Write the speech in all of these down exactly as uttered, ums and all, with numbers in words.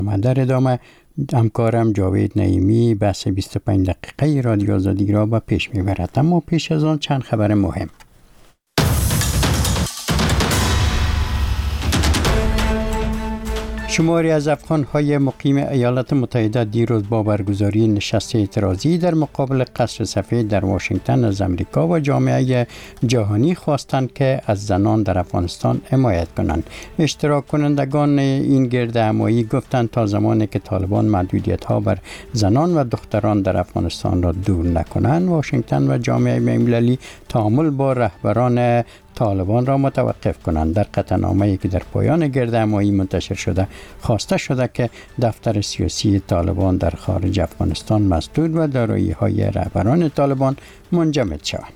در ادامه همکارم جاوید نعیمی بحث بیست و پنج دقیقه رادیو آزادی را به پیش میبرد. اما پیش از آن چند خبر مهم. شماری از افغان‌های مقیم ایالات متحده دیروز با برگزاری نشست اعتراضی در مقابل قصر سفید در واشنگتن از امریکا و جامعه جهانی خواستند که از زنان در افغانستان حمایت کنند. اشتراک کنندگان این گرد همایی گفتند تا زمانی که طالبان محدودیت‌ها بر زنان و دختران در افغانستان را دور نکنند، واشنگتن و جامعه بین‌المللی تعامل با رهبران طالبان را متوقف کنند. در قطعنامه‌ای که در پایان گرد همایی منتشر شده خواسته شده که دفتر سیاسی طالبان در خارج افغانستان مسدود و دارایی‌های رهبران طالبان منجمد شود.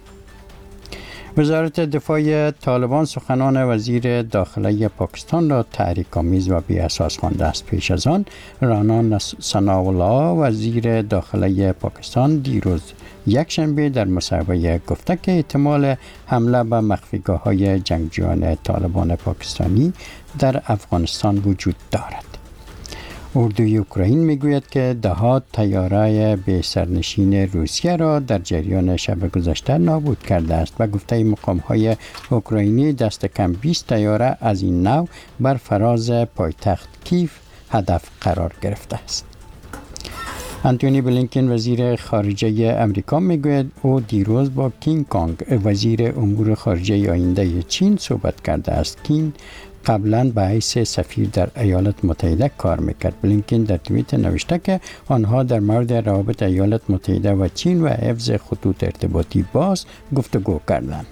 وزارت دفاع طالبان سخنان وزیر داخله پاکستان را تحریک‌آمیز و بی‌اساس خوانده است. پیش از آن رانا ثناءالله وزیر داخله پاکستان دیروز یک شنبه در مصاحبه گفته که احتمال حمله به مخفیگاه‌های جنگجویان طالبان پاکستانی در افغانستان وجود دارد. اردوی اوکراین میگوید که ده‌ها طیاره به سرنشین روسیه را در جریان شب گذشته نابود کرده است و گفته مقام‌های اوکراینی دست کم بیست طیاره از این نوع بر فراز پایتخت کیف هدف قرار گرفته است. انتونی بلینکن وزیر خارجه امریکا میگوید او دیروز با کینگ کانگ وزیر امور خارجه آینده چین صحبت کرده است. کین قبلا به حیث سفیر در ایالات متحده کار میکرد. بلینکن در توییت نوشته که آنها در مورد روابط ایالات متحده و چین و حفظ خطوط ارتباطی باز گفتگو کردند.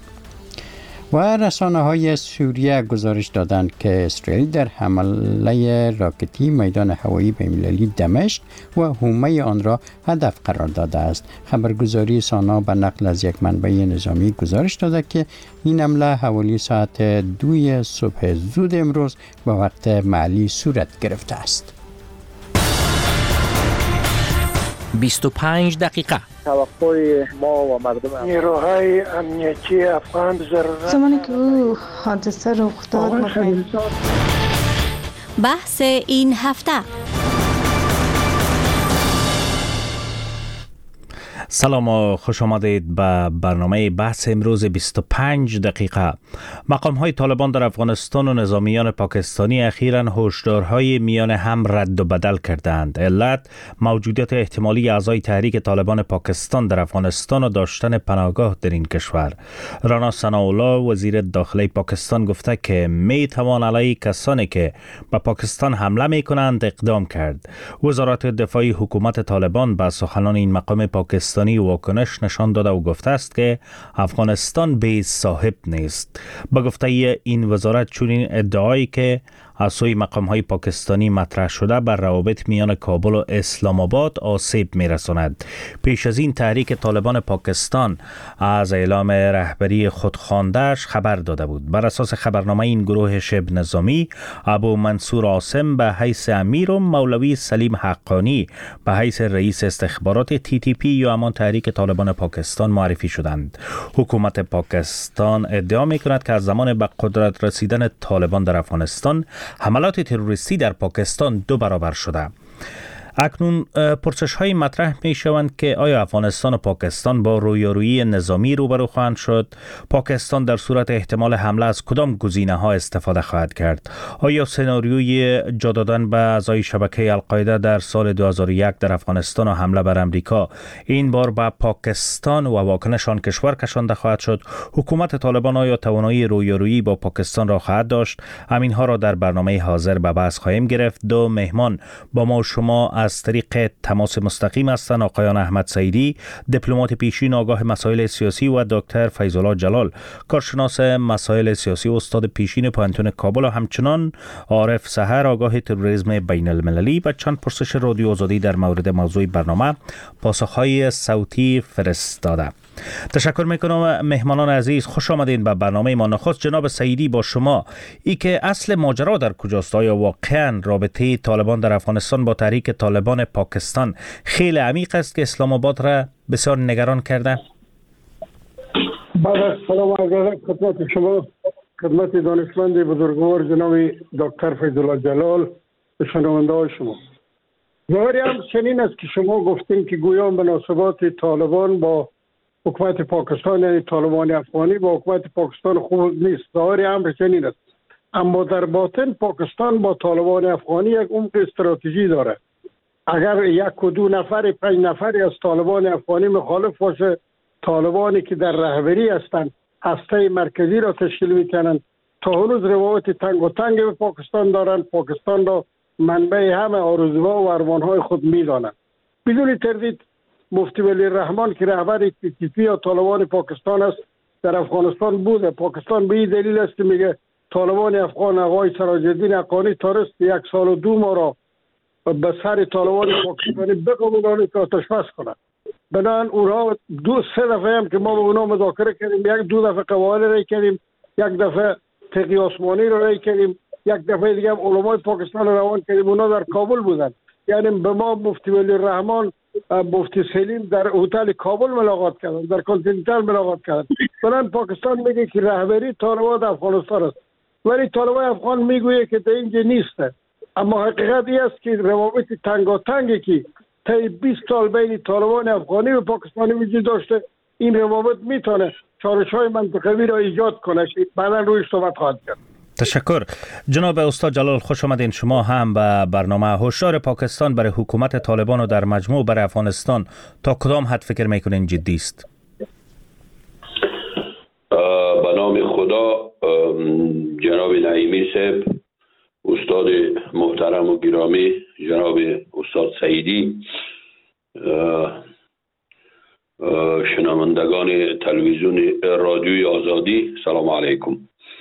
و رسانه‌های سوریه گزارش دادند که اسرائیل در حمله راکتی میدان هوایی بین‌المللی دمشق و حومه آن را هدف قرار داده است. خبرگزاری سانا به نقل از یک منبع نظامی گزارش داده که این حمله حوالی ساعت دوی صبح زود امروز به وقت محلی صورت گرفته است. بیست و پنج دقیقه توقع ما و مردم نیروهای امنیتی افغان ضرورت زمانی که او حادثه رخ داد بحث این هفته. سلام و خوش آمدید به برنامه بحث امروز بیست و پنج دقیقه. مقام‌های طالبان در افغانستان و نظامیان پاکستانی اخیراً هشدارهای میان هم رد و بدل کردند. علت موجودیت احتمالی اعضای تحریک طالبان پاکستان در افغانستان و داشتن پناهگاه در این کشور. رانا ثناءالله وزیر داخله پاکستان گفته که می توان علیه کسانی که به پاکستان حمله می کنند اقدام کرد. وزارت دفاع حکومت طالبان به سخنان این مقام پاکستانی واکنش نشان داده و گفته است که افغانستان بی صاحب نیست. به گفته این وزارت چنین ادعایی که از سوی مقام‌های پاکستانی مطرح شده بر روابط میان کابل و اسلام آباد آسیب می‌رساند. پیش از این تحریک طالبان پاکستان از اعلام رهبری خودخوانده‌اش خبر داده بود. بر اساس خبرنامه این گروه شبه نظامی ابو منصور عاصم به حیث امیر و مولوی سلیم حقانی به حیث رئیس استخبارات تی تی پی یا همان تحریک طالبان پاکستان معرفی شدند. حکومت پاکستان ادعا می‌کند که از زمان به قدرت رسیدن طالبان در افغانستان حملات تروریستی در پاکستان دو برابر شده. اکنون پرسش های مطرح می شوند که آیا افغانستان و پاکستان با رویارویی نظامی روبرو خواهند شد؟ پاکستان در صورت احتمال حمله از کدام گزینه ها استفاده خواهد کرد؟ آیا سناریوی جا دادن به اعضای شبکه القاعده در سال دو هزار و یک در افغانستان و حمله بر امریکا این بار به پاکستان و واکنش آن کشور کشانده خواهد شد؟ حکومت طالبان آیا توانایی رویارویی با پاکستان را خواهد داشت؟ همین ها را در برنامه حاضر به بحث خواهیم گرفت. دو مهمان با ما شما از طریق تماس مستقیم هستند. آقایان احمد سعیدی دیپلمات پیشین آگاه مسائل سیاسی و دکتر فیض‌الله جلال کارشناس مسائل سیاسی و استاد پیشین پانتون کابل و همچنان عارف سحر آگاه تروریسم بین المللی و چند پرسش رادیو آزادی در مورد موضوع برنامه پاسخهای صوتی فرستاده. تشکر میکنم مهمانان عزیز، خوش آمدین به برنامه ما. نخست جناب سعیدی با شما، ای که اصل ماجرا در کجاست؟ آیا واقعا رابطه طالبان در افغانستان با تحریک طالبان پاکستان خیلی عمیق است که اسلام آباد را بسیار نگران کرده؟ بعد از سلام عرض خدمت شما، خدمت دانشمند بزرگوار جناب دکتر فیض‌الله جلال، به شنونده های شما. ظاهری هم چنین است که شما گفتین که گویا مناسبات طالبان با حکومت پاکستان، یعنی طالبان افغانی با حکومت پاکستان خوب نیست. ظاهری هم چنین است. اما در باطن پاکستان با طالبان افغانی یک عمق استراتژی داره. اگر یک و دو نفر پنج نفری از طالبان افغانی مخالف باشه، طالبانی که در رهبری هستند هسته مرکزی را تشکیل میکنند. تا هنوز روابط تنگ و تنگ به پاکستان دارند. پاکستان را منبع همه آرزوها و ارمانهای خود میدانند. بدون تردید مفتی ولی الرحمن که رهبر تی تی پی یا طالبان پاکستان است در افغانستان بوده. پاکستان به این دلیل است که میگه طالبان افغان آقای سراج الدین حقانی تارست یک سال و دو ماه را به سر طالبان پاکستانی بقبولانه که آتش بس کنند. بنابراین اونها دو سه دفعه هم که ما با اونها مذاکره کردیم، یک دو دفعه قواعد رای کردیم، یک دفعه تقی عثمانی رو رای کردیم، یک دفعه دیگه هم علمای پاکستان رو روان کردیم. اونا در کابل بودن. یعنی به ما مفتی ولی الرحمن، مفتی سلیم در هتل کابل ملاقات کردن، در کانتیننتال ملاقات کردن. بنابراین پاکستان میگه که رهبری طالبان افغانستان است، ولی طالبان افغان میگویه که در اینجا نیست. اما حقیقت این است که روابط تنگاتنگی که طی بیست سال بین طالبان افغانی و پاکستانی وجود داشته، این روابط میتونه چالش‌های منطقوی را ایجاد کنه که بعدا روی صحبت خواهد کرد. تشکر. جناب استاد جلال، خوش آمدین. شما هم به برنامه. هشدار پاکستان برای حکومت طالبان و در مجموع برای افغانستان تا کدام حد فکر میکنین جدی است؟ به نام خدا، جناب نعیمی صاحب، استاد محترم و گرامی جناب استاد سعیدی، شنوندگان تلویزیون رادیوی آزادی، سلام علیکم.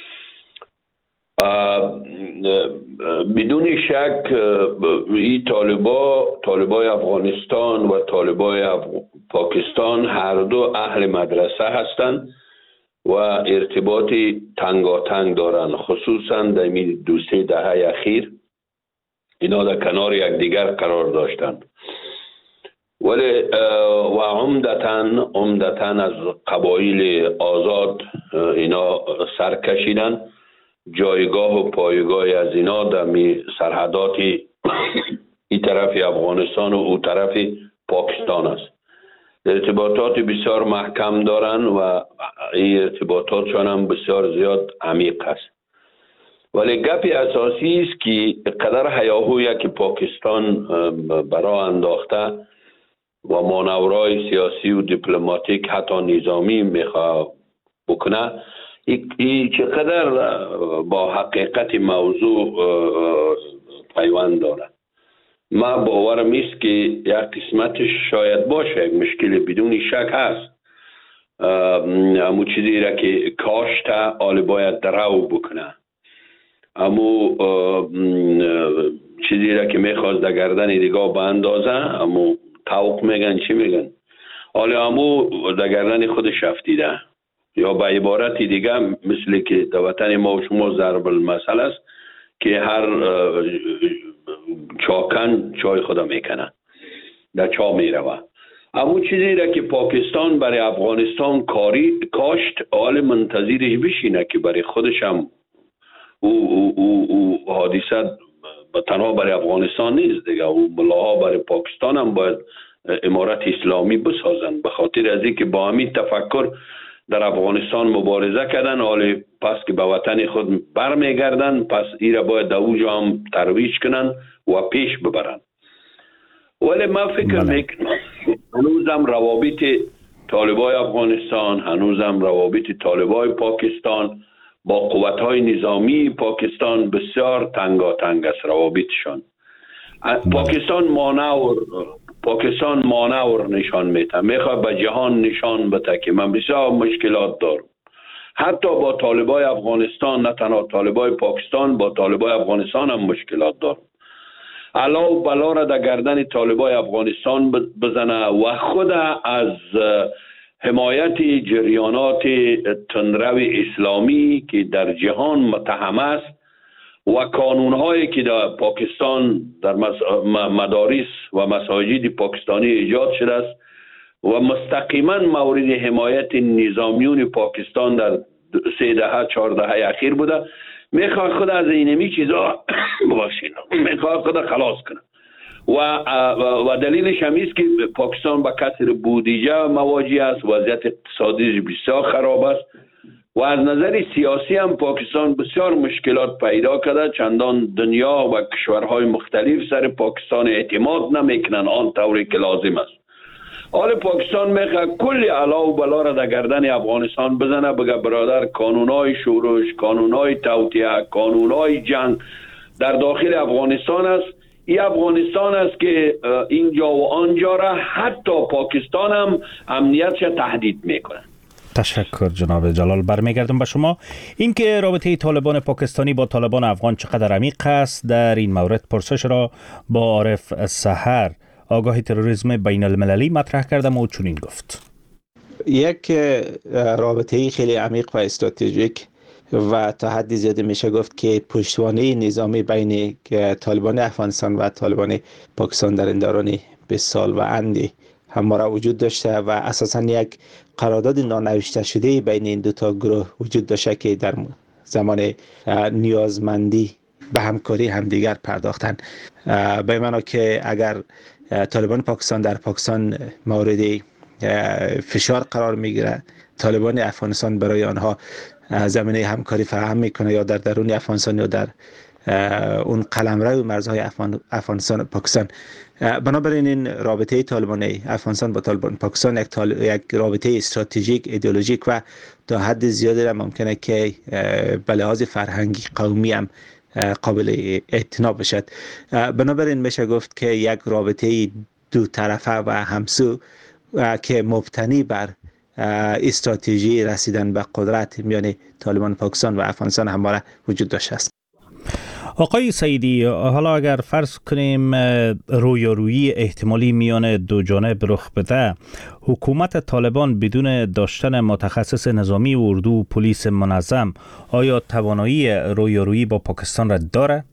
بدون شک این طالبا طالبای افغانستان و طالبای اف... پاکستان هر دو اهل مدرسه هستند و ارتباطی تنگاتنگ دارند، خصوصا در این دو سه دهه اخیر اینا در کنار یکدیگر قرار داشتند. ولی و عمدتاً عمدتاً از قبایل آزاد اینا سر کشیدن. جایگاه و پایگاه از اینا در می سرحدات این طرف افغانستان و او طرف پاکستان است. ارتباطات بسیار محکم دارن و این ارتباطاتشان هم بسیار زیاد عمیق است. ولی گپی اساسی است که قدر هیاهویی که پاکستان برای انداخته و مانورهای سیاسی و دیپلماتیک حتی نظامی میخواه بکنه، این چقدر با حقیقت موضوع پیوند داره. ما باورم است که یک قسمتش شاید باشه، یک مشکل بدون شک هست. امو چیزی را که کاشته آل باید درو بکنه، امو چیزی را که میخواست در گردن دیگه به اندازه، امو توق میگن چی میگن، آل امو در گردن خودش افتیده. یا به عبارت دیگه مثل که در وطن ما و شما ضرب المثل است که هر چاکن چای خدا میکنه، در چا میروه. اما چیزی را که پاکستان برای افغانستان کاری کاشت، حال منتظرش بشینه که برای خودش هم او, او, او, او حادثه تنها برای افغانستان نیست دیگه، او ملاها برای پاکستان هم باید امارت اسلامی بسازن، به خاطر از اینکه با همین تفکر در افغانستان مبارزه کردن، حالا پس که به وطن خود برمیگردن، پس این را باید در اوجا هم ترویج کنن و پیش ببرن. ولی من فکر میکنم هنوزم روابط طالبای افغانستان، هنوزم روابط طالبای پاکستان با قوت‌های نظامی پاکستان بسیار تنگاتنگ است روابطشان. پاکستان مانور پاکستان مانور نشان میده، میخواد به جهان نشان بده که من بسیار مشکلات دارم. حتی با طالبای افغانستان، نه تنها طالبای پاکستان، با طالبای افغانستان هم مشکلات دارم. علاوه بلا را در گردن طالبای افغانستان بزنه و خود از حمایت جریانات تندرو اسلامی که در جهان متهم است و کانونهایی که در پاکستان در مدارس و مساجد پاکستانی ایجاد شده است و مستقیما مورد حمایت نظامیون پاکستان در سه دهه چهار دهه اخیر بوده، میخواد خود از اینمی چیزا باشین، میخواد خود خلاص کنه و و دلیلش هم است که پاکستان با کسر بودجه مواجه است، وضعیت اقتصادی بسیار خراب است و از نظر سیاسی هم پاکستان بسیار مشکلات پیدا کرده، چندان دنیا و کشورهای مختلف سر پاکستان اعتماد نمیکنن آن طوری که لازم است. حال پاکستان میخواد کلی علا و بلا را در گردن افغانستان بزنه، بگه برادر قانونهای شورش، قانونهای توطئه، قانونهای جنگ در داخل افغانستان است. این افغانستان است که اینجا و آنجا را حتی پاکستان هم امنیتش تهدید میکنه. تشکر جناب جلال. برمیگردم به شما. اینکه رابطه طالبان پاکستانی با طالبان افغان چقدر عمیق است، در این مورد پرسش را با عارف سحر آگاه تروریسم بین المللی مطرح کردم و چنین گفت: یک رابطه خیلی عمیق و استراتژیک و تا حدی زیاده میشه گفت که پشتوانه نظامی بین طالبان افغانستان و طالبان پاکستان در این دوران بیست سال و اندی همواره وجود داشته و اساساً یک قرارداد نانوشته شده بین این دو تا گروه وجود داشته که در زمان نیازمندی به همکاری همدیگر پرداختن. به معنی که اگر طالبان پاکستان در پاکستان مورد فشار قرار میگیره، طالبان افغانستان برای آنها زمینه همکاری فراهم میکنه، یا در درون افغانستان یا در اون قلمرو مرزهای افغانستان و پاکستان. بنابراین این رابطه طالبان افغانستان با طالبان پاکستان یک, طال... یک رابطه استراتژیک، ایدئولوژیک و تا حد زیادی را ممکنه که به لحاظ فرهنگی قومی هم قابل اعتنا باشد. بنابراین میشه گفت که یک رابطه دو طرفه و همسو که مبتنی بر استراتژی رسیدن به قدرت میان طالبان پاکستان و افغانستان همواره وجود داشته است. آقای سعیدی، حالا اگر فرض کنیم رویارویی احتمالی میان دو جانب رخ بده، حکومت طالبان بدون داشتن متخصص نظامی و اردو و پلیس منظم آیا توانایی رویارویی با پاکستان را داره؟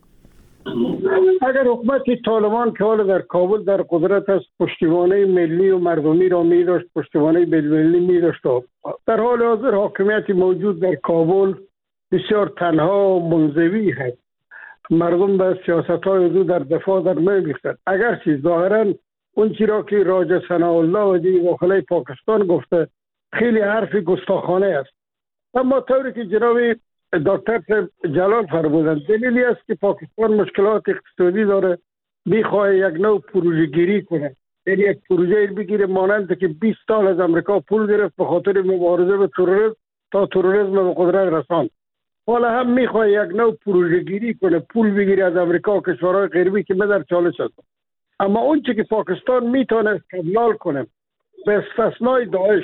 اگر حکومت طالبان که حالا در کابل در قدرت است، پشتیبانی ملی و مردمی را می داشت، پشتیبانی ملی می داشت، در حال حاضر حاکمیت موجود در کابل بسیار تنها و منزوی هست. مردم به سیاست های او در دفاع در می‌ریختند. اگرچه ظاهرا اون چی را که راجع ثناءالله و دی داخل پاکستان گفته خیلی حرف گستاخانه است، اما طوری که جناب دکتر جلال فرمودند دلیلی است که پاکستان مشکلات اقتصادی داره، میخواه یک نوع پروژه گیری کنه، یعنی یک پروژه بگیره مانند که بیست سال از امریکا پول گرفت به خاطر مبارزه با تروریسم تا تروریسم به قدرت رساند. حالا هم میخواه یک نوع پروژه گیری کنه، پول بگیره از امریکا و کشورهای غربی که در چالش هست. اما اون چی که پاکستان میتونه استدلال کنه به استثنای داعش،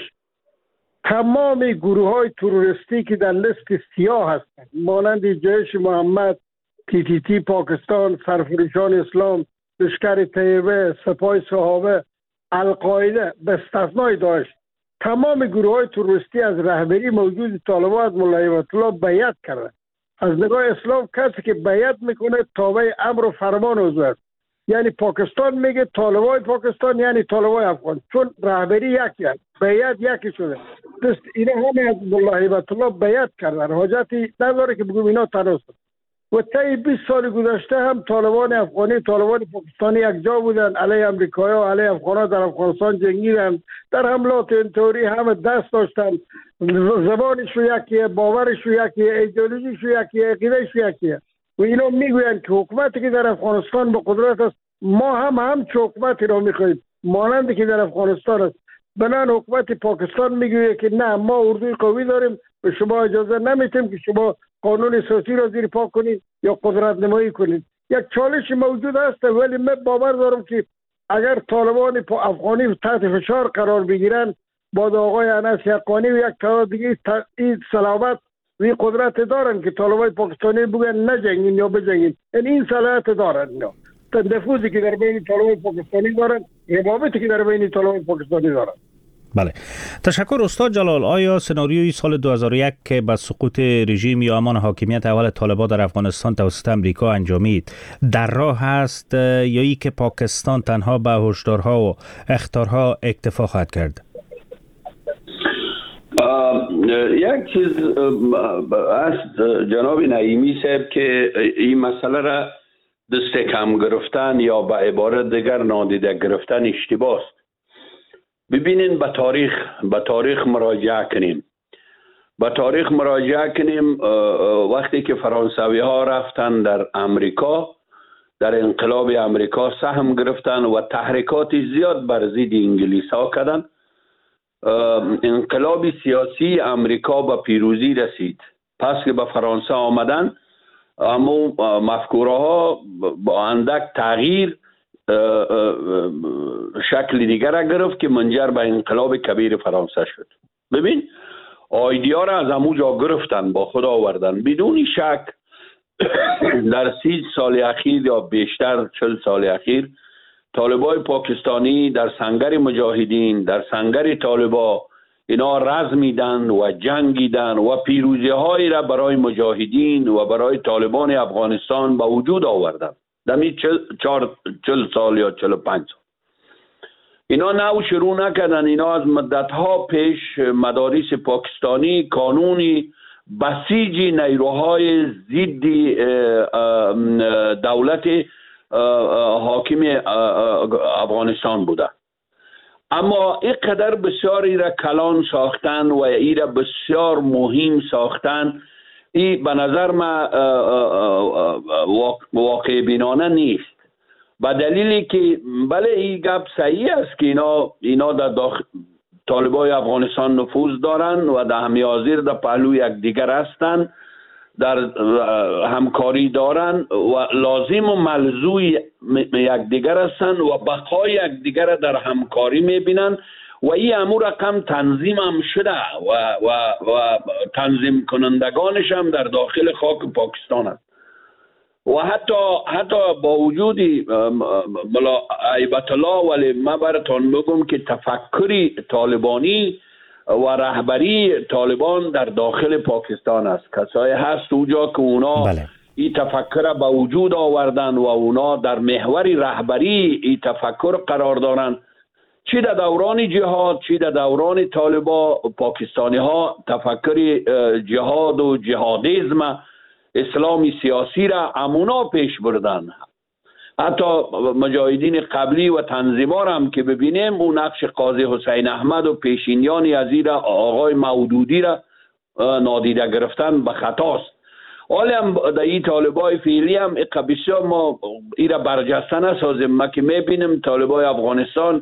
تمام گروه های تروریستی که در لیست سیاه هستند مانند جیش محمد، تی تی تی پاکستان، سرفروشان اسلام، لشکر طیبه، سپاه صحابه، القاعده به استثنای داعش، تمام گروه های تروریستی از رهبری موجود طالبان از ملا هیبت الله بیعت کرده. از نگاه اسلام کسی که بیعت میکنه تابع امر و فرمان او است. یعنی پاکستان میگه طالبان پاکستان یعنی طالبان افغان، چون رهبری یکی است، بیعت یکی شده. دست اینا همه از ملا هیبت الله بیعت کردن، حاجتی نداره که بگم اینا تناسب. و طی بیست سال گذشته هم طالبان افغانی طالبان پاکستانی یک جا بودن، علیه امریکایی و علیه افغانان در افغانستان جنگیدن، در حملات انتحاری همه دست داشتن، زبانشو یکیه، باورشو یکیه، ایدئولوژیشو یکیه، عقیدهشو یکیه. و اینا میگویند که حکومتی که در افغانستان به قدرت است ما هم همچون حکومتی را میخواهیم مانندی که در افغانستان است. بنان حکومت پاکستان میگویه که نه، ما اردوی قوی داریم، به شما اجازه نمیتیم که شما قانون اساسی را زیر پا کنید یا قدرت نمایی کنید. یک چالش موجود است، ولی من باور دارم که اگر طالبان افغانی تحت فشار قرار بگیرن با آقای انس یقانی و یک تعداد دیگه این صلابت و قدرت دارن که طالبان پاکستانی بگن نجنگین یا بجنگین، یعنی این صلاحیت دارن. اینا نفوذی که در بین طالبان پاکستانی دارن، ربابتی که در بین طالبان پاکستانی دارن. بله، تشکر استاد جلال. آیا سناریوی سال دو هزار و یک که با سقوط رژیم یا امان حاکمیت اول طالبان در افغانستان توسط امریکا انجامید در راه است یا ای که پاکستان تنها به هشدارها و اخطارها اکتفا خواهد کرد؟ یک چیز است جناب نعیمی صاحب که این مسئله را دست کم گرفتن یا به عبارت دیگر نادیده گرفتن اشتباه است. ببینین به تاریخ به تاریخ مراجعه کنیم. به تاریخ مراجعه کنیم وقتی که فرانسوی ها رفتن در امریکا، در انقلاب امریکا سهم گرفتن و تحریکات زیاد بر ضد انگلیس ها کردن. انقلاب سیاسی امریکا به پیروزی رسید. پس که به فرانسه آمدن، اما مفکوره ها با اندک تغییر شکل دیگر گرفت که منجر به انقلاب کبیر فرانسه شد. ببین ایده را از همونجا گرفتن، با خود آوردن. بدون شک در سی سال اخیر یا بیشتر چل سال اخیر طالبای پاکستانی در سنگر مجاهدین، در سنگر طالبا اینا رزمیدن و جنگیدن و پیروزی هایی را برای مجاهدین و برای طالبان افغانستان به وجود آوردن. دمی چل, چل, چل سال یا چل پنج سال اینا نو شروع نکردن. اینا از مدتها پیش مدارس پاکستانی کانونی بسیج نیروهای ضد دولت حاکم افغانستان بوده، اما اینقدر بسیار ای را کلان ساختن و ای را بسیار مهم ساختن. ای به نظر ما واقع بینانه نیست، به دلیلی که بله این گپ صحیح است که اینا اینا در داخل طالبای افغانستان نفوذ دارن و در همی حاضر در پهلو یک دیگر هستند، در همکاری دارن و لازم و ملزوم یک دیگر هستند و بقای یک دیگر در همکاری میبینن و این امور رقم تنظیم هم شده و, و, و تنظیم کنندگانش هم در داخل خاک پاکستان هست. و حتی حتی با وجود ملا عیبت الله، ولی من براتون بگم که تفکری طالبانی و رهبری طالبان در داخل پاکستان است. کسایی هست اونجا که اونا بله. این تفکر به وجود آوردن و اونا در محور رهبری این تفکر قرار دارن. چی در دوران جهاد چی در دوران طالبا پاکستانی ها تفکر جهاد و جهادیزم اسلامی سیاسی را امونا پیش بردن. حتی مجاهدین قبلی و تنظیمار هم که ببینیم اون نقش قاضی حسین احمد و پیشینیانی از این را آقای مودودی را نادیده گرفتن به خطاست. حالی هم در این طالبای فعلی هم بسیار ما این را برجسته نسازیم. ما که میبینیم طالبای افغانستان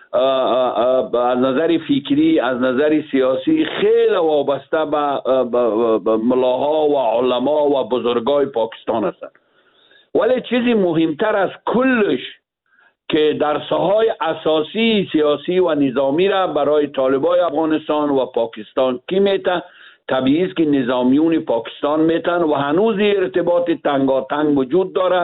از نظر فکری از نظر سیاسی خیلی وابسته به ملاها و علما و بزرگای پاکستان هستند. ولی چیزی مهمتر از کلش که در ساحای اساسی سیاسی و نظامی را برای طالبای افغانستان و پاکستان کی میته، طبیعی است که نظامیون پاکستان میتن و هنوز ارتباط تنگاتنگ وجود داره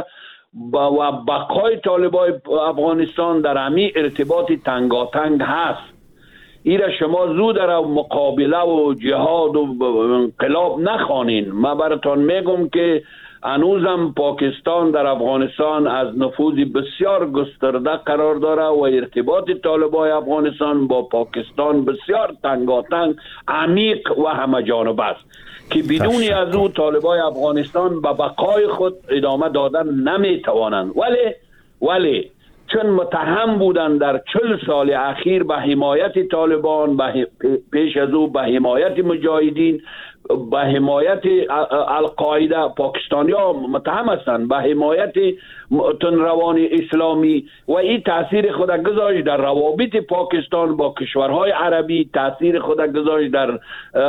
و بقای طالبای افغانستان در همی ارتباط تنگاتنگ هست. این را شما زود را مقابله و جهاد و انقلاب نخوانین. من براتون میگم که هنوزم پاکستان در افغانستان از نفوذ بسیار گسترده قرار داره و ارتباط طالبای افغانستان با پاکستان بسیار تنگاتنگ عمیق و همه جانبه است که بدون از او طالبای افغانستان به بقای خود ادامه دادن نمیتوانند. ولی ولی چون متهم بودن در چل سال اخیر به حمایت طالبان، به پیش از او به حمایت مجاهدین، به حمایت القاعده، پاکستانی ها متهم هستند به حمایت تنروان اسلامی و این تاثیر خود گذاشت در روابط پاکستان با کشورهای عربی، تاثیر خود گذاشت در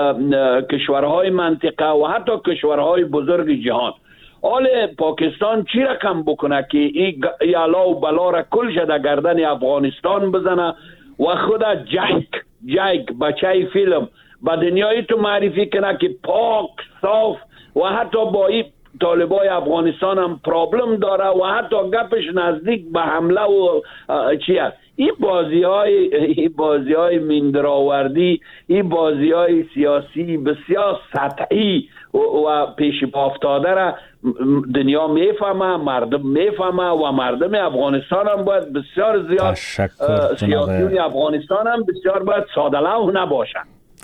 کشورهای منطقه و حتی کشورهای بزرگ جهان. حال پاکستان چی رقم بکنه که این یالا و بلا را کلش در گردن افغانستان بزنه و خود جیک جیک بچه فیلم به دنیای تو معرفی کنه که پاک صاف و حتی با این طالبای افغانستان هم پرابلم داره و حتی گپش نزدیک به حمله و چی هست. این بازی های این بازی های مندرآوردی، این بازی های سیاسی بسیار سطحی و پیش پا افتاده را دنیا میفهمه، مردم میفهمه و مردم افغانستان هم باید بسیار زیاد، سیاسیون افغانستان هم بسیار باید ساده لوح نباشن.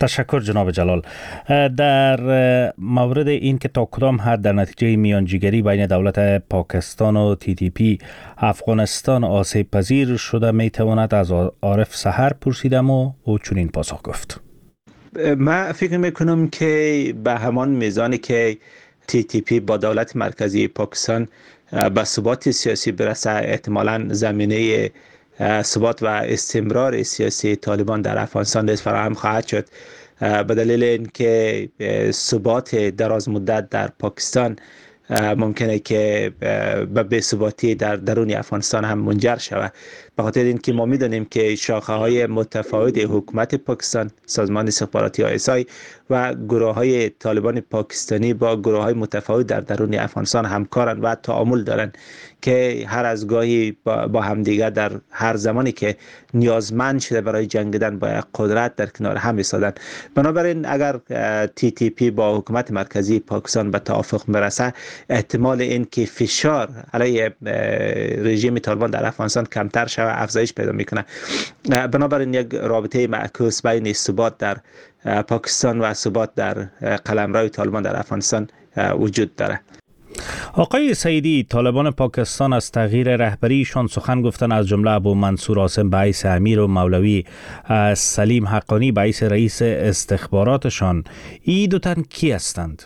تشکر جناب جلال. در مورد این که تا کدام حد در نتیجه میانجیگری بین دولت پاکستان و تی تی پی افغانستان آسیب پذیر شده می تواند از عارف سحر پرسیدم و او چنین پاسخ گفت. من فکر میکنم که به همان میزانی که تی تی پی با دولت مرکزی پاکستان به ثبات سیاسی برسه، احتمالاً زمینه ثبات و استمرار سیاسی طالبان در افغانستان نیز فراهم خواهد شد، به دلیل اینکه ثبات دراز مدت در پاکستان ممکنه که به بی‌ثباتی در درون افغانستان هم منجر شود. به خاطر اینکه ما می‌دانیم که شاخه‌های متفاوت حکومت پاکستان، سازمان استخباراتی آی اس آی و گروه‌های طالبان پاکستانی با گروه‌های متفاوت در درون افغانستان همکارند و تعامل دارند که هر از گاهی با همدیگر در هر زمانی که نیازمند شده برای جنگیدن با قدرت در کنار هم ایستادند. بنابراین اگر تی تی پی با حکومت مرکزی پاکستان به توافق برسه، احتمال این که فشار علیه رژیم طالبان در افغانستان کمتر شود افزایش پیدا میکنه. بنابراین یک رابطه معکوس بین ثبات در پاکستان و ثبات در قلمرو طالبان در افغانستان وجود داره. آقای سعیدی، طالبان پاکستان از تغییر رهبریشان سخن گفتن، از جمله ابو منصور عاصم به حیث امیر و مولوی سلیم حقانی به حیث رئیس استخباراتشان. این دو تن کی هستند؟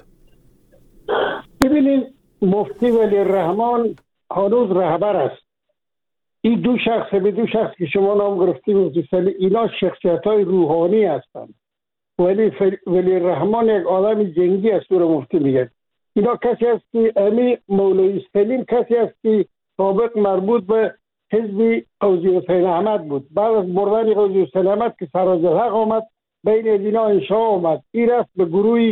ببینید، مفتی ولی الرحمن هنوز رهبر است. این دو شخص به دو شخص که شما نام گرفتید مفتی سلیم، اینا شخصیت‌های روحانی هستند. ولی ولی الرحمن یک آدم جنگی است، رو مفتی میگه. اینا کسی است که امی مولوی سلیم کسی است که سابق مربوط به حزب قوزی حسین احمد بود. بعد از بردن قوزی حسین احمد که سراج الحق آمد، بین اینا انشاء آمد. این رفت به گروه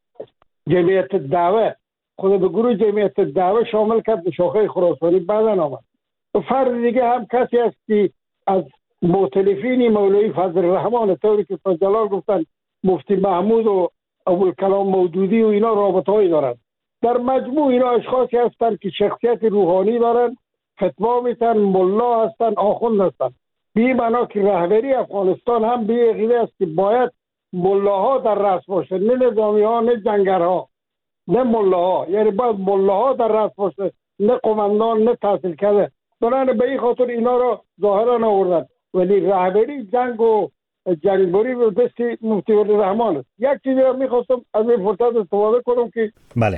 جمعیت دعوه، خود به گروه جمعیت دعوه شامل کرد، به شاخه خراسانی بعدن آمد. و فرد دیگه هم کسی است که از مؤتلفین مولوی فضل الرحمن، طوری که فضلال گفتن مفتی محمود و ابوالکلام مودودی و اینا رابطه هایی دارند. در مجموع اینا اشخاصی هستند که شخصیت روحانی دارند، فتوا میتن، ملا هستند، آخوند هستند. به معنا که رهبری افغانستان هم به عقیده است که باید ملاها در رأس باشه، نه نظامی ها، نه جنگرها، نه ملاها. یعنی باید ملاها در رأس باشه، نه قماندان، نه تحصیل کرده. بنابراین به این خاطر اینا را ظاهرا آوردن. ولی رهبری جنگ و جنگبری به دست مفتی ولی الرحمن است. یک چیزی را میخواستم از این فرصت استفاده کنم که بله،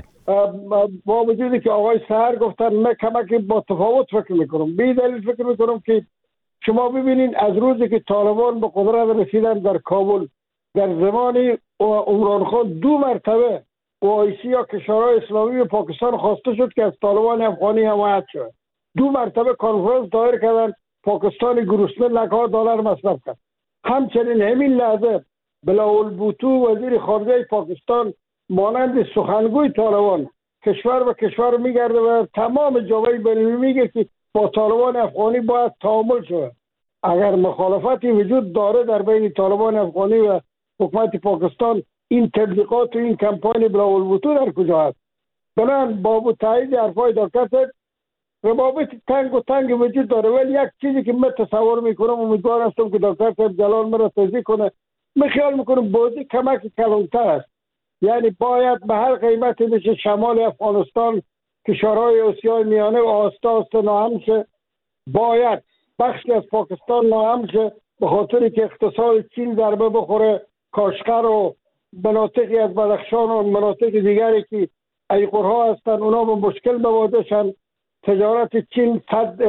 با وجودی که آقای سحر گفتن، من کمک با تفاوت فکر میکنم. به دلیل فکر میکنم که شما ببینین از روزی که طالبان به قدرت رسیدن در کابل، در زمان عمران خان دو مرتبه اوایسی یا کشورهای اسلامی پاکستان خواسته شد که از طالبان افغانی حمایت شود. دو مرتبه کنفرانس دایر کردن، پاکستان گرسنه لک‌ها دلار مصرف کرد. همچنین همین لحظه بلاول بوتو وزیر خارجه پاکستان مانند سخنگوی طالبان کشور به کشور میگرده و تمام جامعه بین‌المللی میگه که با طالبان افغانی باید تعامل شود. اگر مخالفتی وجود داره در بین طالبان افغانی و حکومت پاکستان، این تبلیغات و این کمپاین بلاول بوتو در کجا است؟ بنابراین با تایید حرفای دکتر روابط تنگ و تنگ وجود داره. ولی یک چیزی که من تصور میکنم، امیدوار هستم که دکتر صاحب جلال مرا توضیح کنه، من خیال میکنم بازی کمک کلانتر است. یعنی باید به هر قیمتی بشه شمال افغانستان، کشورهای آسیای میانه و آسته آسته ناهم شه. باید بخشی از پاکستان ناهم شه به خاطری که اقتصاد چین ضربه بخوره، کاشغر و مناطقی از بدخشان و مناطق دیگری که ایقرها هستن اونا به مشکل مواجه شن. تجارت چین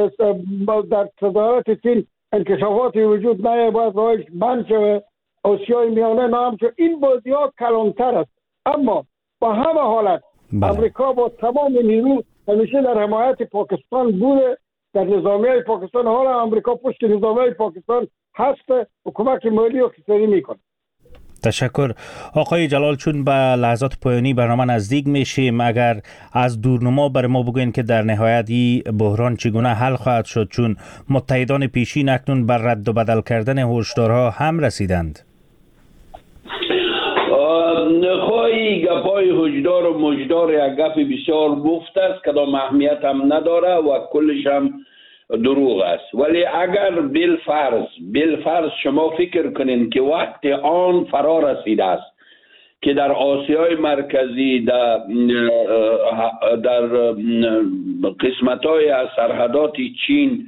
در تجارت چین انکشافاتی وجود نه، باید راهش بند شوه، آسیای میانه نام شد. این بازی ها کلانتر است. اما با همه حالت بله. امریکا با تمام نیرو همیشه در حمایت پاکستان بوده، در نظامیه پاکستان. حالا امریکا پشت نظامیه پاکستان هست و کمک مالی و اقتصادی میکنه. تشکر آقای جلال. چون به لحظات پایانی برنامه نزدیک میشیم، اگر از دورنما بر ما بگوین که در نهایت این بحران چگونه حل خواهد شد، چون متحدان پیشین اکنون بر رد و بدل کردن هشدارها هم رسیدند. خواهی گپای هشدار و مجدار یک گپ بسیار مفت است، کدام اهمیت هم نداره و کلش هم دروغ است. ولی اگر بالفرض بالفرض شما فکر کنین که وقت آن فرا رسیده است که در آسیای مرکزی در, در قسمت‌های از سرحدات چین،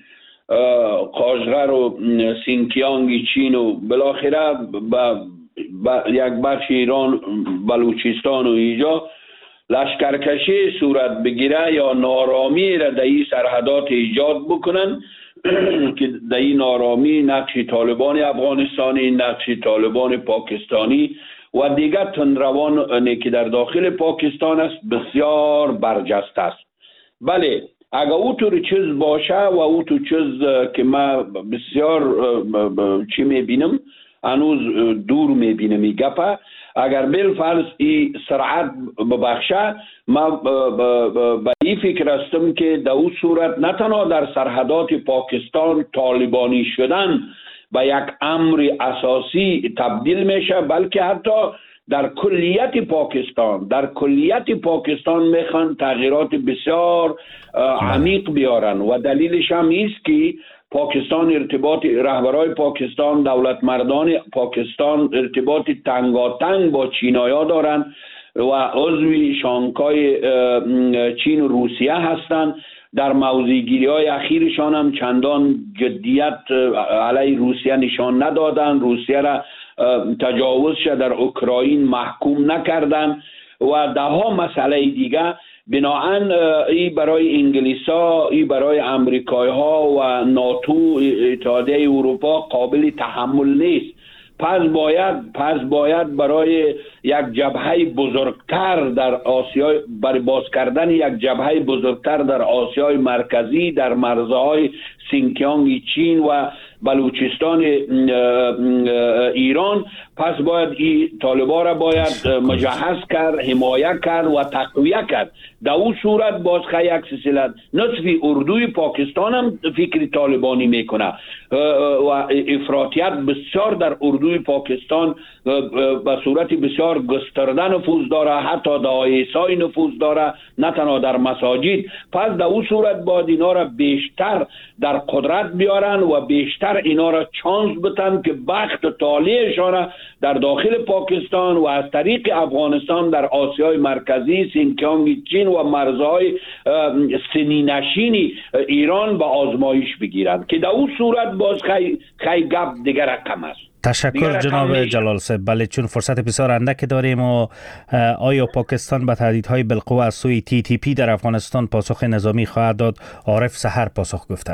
قاشقر و سینکیانگ چین و بالاخره با, با یک بخش ایران، بلوچستان و اینجا لشکرکشی صورت بگیره یا نارامی را در این سرحدات ایجاد بکنن که در این نارامی نقش طالبان افغانستانی، نقش طالبان پاکستانی و دیگر تندروانی که در داخل پاکستان است بسیار برجسته است. بله، اگر او طور چیز باشه و او طور چیز که ما بسیار چی میبینم، هنوز دور میبینم این گپه، اگر بالفرض این سرعت ببخشه، ما به این فکر هستم که در او صورت نه تنها در سرحدات پاکستان طالبانی شدن به یک امر اساسی تبدیل میشه، بلکه حتی در کلیت پاکستان در کلیت پاکستان میخوان تغییرات بسیار عمیق بیارن و دلیلش هم ایست که پاکستان ارتباط رهبرای پاکستان، دولت مردان پاکستان ارتباط تنگاتنگ با چینایا دارن و عضو شانگهای چین و روسیه هستند. در موضع‌گیری های اخیرشان هم چندان جدیت علیه روسیه نشان ندادن، روسیه را تجاوزش در اوکراین محکوم نکردن و ده ها مسئله دیگه. بناهن ای برای انگلیسا، ای برای امریکایی ها و ناتو، اتحادیه اروپا قابل تحمل نیست. پس باید پس باید برای یک جبهه بزرگتر در آسیا، برای باز کردن یک جبهه بزرگتر در آسیای مرکزی، در مرزهای سینکیانگ چین و بلوچستان ایران، پس باید این طالبان را باید مجهز کرد، حمایه کرد و تقویه کرد. در اون صورت باز خیلی یک سلسله نصف اردوی پاکستان هم فکر طالبانی میکنه و افراطیت بسیار در اردوی پاکستان به صورت بسیار گسترده نفوذ داره، حتی در آیسای نفوذ داره، نه تنها در مساجد. پس در اون صورت باید اینا را بیشتر در قدرت بیارن و بیشتر اینا را چانس بدن که بخت طالعشان در داخل پاکستان و از طریق افغانستان در آسیای مرکزی، سینکیانگ چین و مرزهای سنینشین ایران به آزمایش بگیرند که در اون صورت باز خیلی خی گپ دیگر رقم است. تشکر جناب جلال صاحب. بله، چون فرصت بسیار اندک داریم و آیا پاکستان به تهدیدهای بالقوه از سوی تی تی پی در افغانستان پاسخ نظامی خواهد داد؟ عارف سحر پاسخ گفته.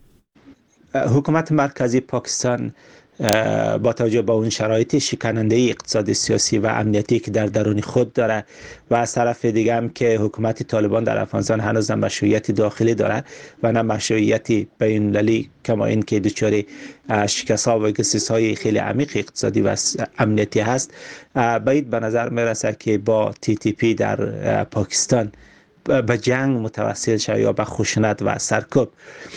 حکومت مرکزی پاکستان با توجه به اون شرایط شکننده اقتصادی، سیاسی و امنیتی که در درون خود داره و از طرف دیگه هم که حکومت طالبان در افغانستان هنوز نه مشروعیت داخلی داره و نه مشروعیت بین‌المللی، کما این که دچار شکست‌ها و گسیس‌های خیلی عمیق اقتصادی و امنیتی هست، باید به نظر میرسه که با تی تی پی در پاکستان به جنگ متوسل شد یا به خشونت و سرکوب.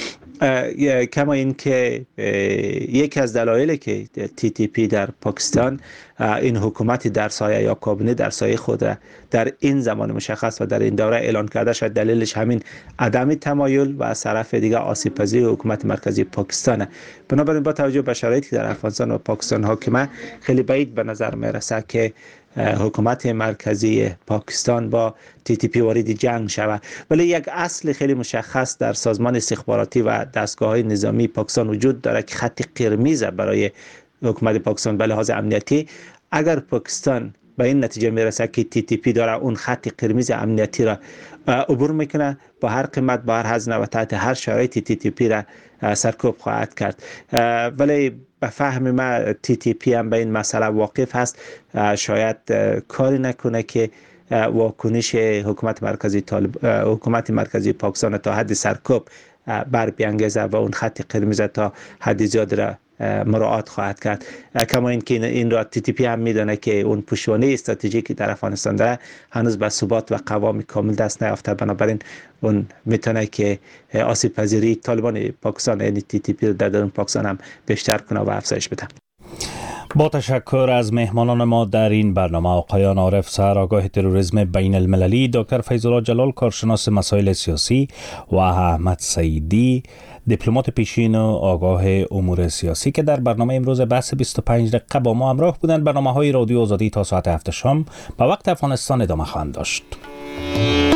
کما این که یکی از دلایلی که تی تی پی در پاکستان این حکومت در سایه یا کابینه در سایه خود در این زمان مشخص و در این دوره اعلان کرده شد، دلیلش همین عدم تمایل و از طرف دیگه آسیب پذیری حکومت مرکزی پاکستانه. بنابراین با توجه به شرایطی که در افغانستان و پاکستان حاکمه، خیلی بعید به نظر میرسه که حکومت مرکزی پاکستان با تی تی پی وارد جنگ شود. ولی یک اصل خیلی مشخص در سازمان استخباراتی و دستگاه‌های نظامی پاکستان وجود داره که خط قرمز برای حکومت پاکستان به لحاظ امنیتی. اگر پاکستان به این نتیجه میرسه که تی تی پی داره اون خط قرمز امنیتی را عبور میکنه، با هر قیمت، با هر هزینه و تحت هر شرایطی تی تی پی را سرکوب خواهد کرد. ولی به فهم ما تی تی پی هم به این مسئله واقف هست، شاید کاری نکنه که واکنش حکومت مرکزی طالب حکومت مرکزی پاکستان تا حد سرکوب بر بیانگیزه و اون خط قرمز تا حد زیاد را مراعات خواهد کرد. کما اینکه این را تی تی پی هم میدونه که اون پشتوانه استراتژیکی در افغانستان داره هنوز به ثبات و قوام کامل دست نیافته، بنابراین اون میتونه که آسیب پذیری طالبان پاکستان یعنی تی تی پی در درون پاکستان هم بیشتر کنه و افزایش بده. با تشکر از مهمانان ما در این برنامه، آقایان عارف سحر آگاه تروریسم بین المللی، دکتر فیض الله جلال کارشناس مسائل سیاسی و احمد سعیدی دیپلمات پیشین و آگاه امور سیاسی که در برنامه امروز بحث بیست و پنج دقیقه با ما همراه بودند. برنامه‌های رادیو آزادی تا ساعت هفت شام با وقت افغانستان ادامه خواهند داشت.